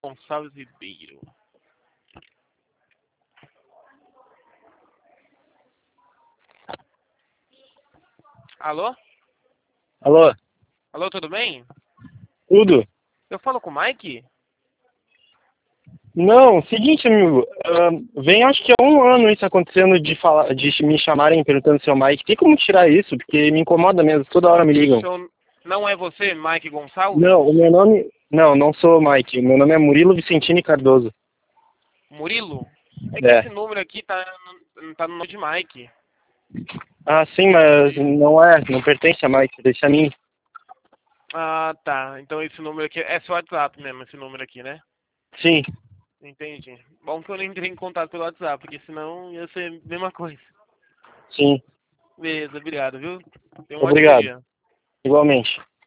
Gonçalves Ribeiro. Alô? Alô? Alô, tudo bem? Tudo? Eu falo com o Mike? Não, seguinte, amigo. Vem acho que há um ano isso acontecendo de me chamarem perguntando se é o Mike. Tem como tirar isso? Porque me incomoda mesmo, toda hora me ligam. Não é você, Mike Gonçalves? Não, o meu nome. Não, não sou o Mike. O meu nome é Murilo Vicentini Cardoso. Murilo? É que É. esse número aqui tá no nome de Mike. Ah, sim, mas não pertence a Mike, deixa a mim. Ah, tá. Então esse número aqui é seu WhatsApp mesmo, esse número aqui, né? Sim, Entendi. Bom que eu não entrei em contato pelo WhatsApp, porque senão ia ser a mesma coisa. sim. Beleza, obrigado, viu? Tenha um ótimo Obrigado. dia. Igualmente.